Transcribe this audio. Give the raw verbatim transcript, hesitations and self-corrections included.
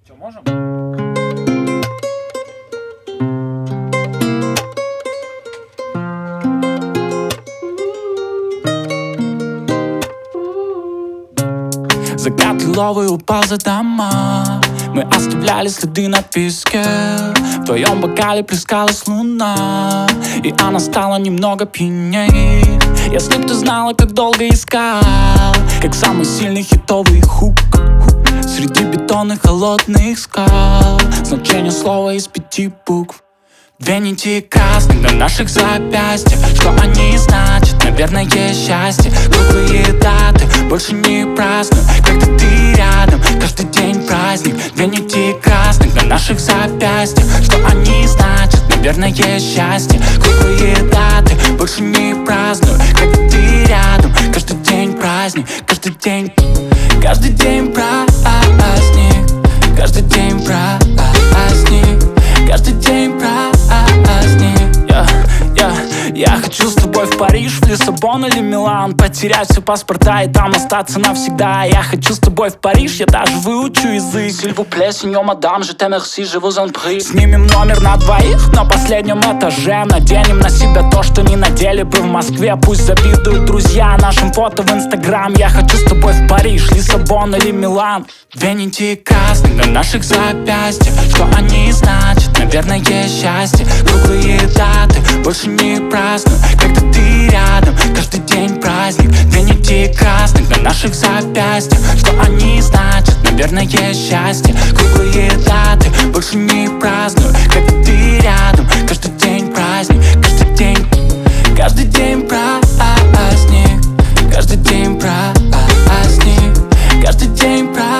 Че, можем? Закат лиловый упал за дома. Мы оставляли следы на песке. В твоем бокале плескалась луна, и она стала немного пьяней. Если б ты знала, как долго искал, как самый сильный хитовый хук среди бетонных холодных скал. Значение слова из пяти букв. Две нити красных на наших запястьях. Что они значат? Наверное, счастье. Круглые даты больше не праздную, когда ты рядом. Каждый день праздник. Две нити красных на наших запястьях. Что они значат? Наверное, счастье. Круглые даты больше не праздную, когда ты рядом. Каждый день праздник. Каждый день, каждый день праздник. Каждый день праздник. Каждый день праздник. Я, я, я хочу с тобой в Париж, в Лиссабон или Милан. Потерять все паспорта и там остаться навсегда. Я хочу с тобой в Париж, я даже выучу язык. S'il vous plaît, signor, madame, je t'aime, merci, je vous en prie. Снимем номер на двоих на последнем этаже. Наденем на себя то, что не надели бы в Москве. Пусть завидуют друзья нашим фото в Инстаграм. Я хочу с тобой в Париж, Лиссабон или Милан. Две нити красных на наших запястьях. Что они значат? Наверное, счастье. Круглые даты больше не праздную, когда ты рядом. Каждый день праздник. Две нити красных на наших запястьях. Что они значат? Наверное, счастье. Круглые даты больше не праздную, когда ты рядом. Каждый день праздник. Каждый день, каждый день праздник. Каждый день праздник. Каждый день праздник.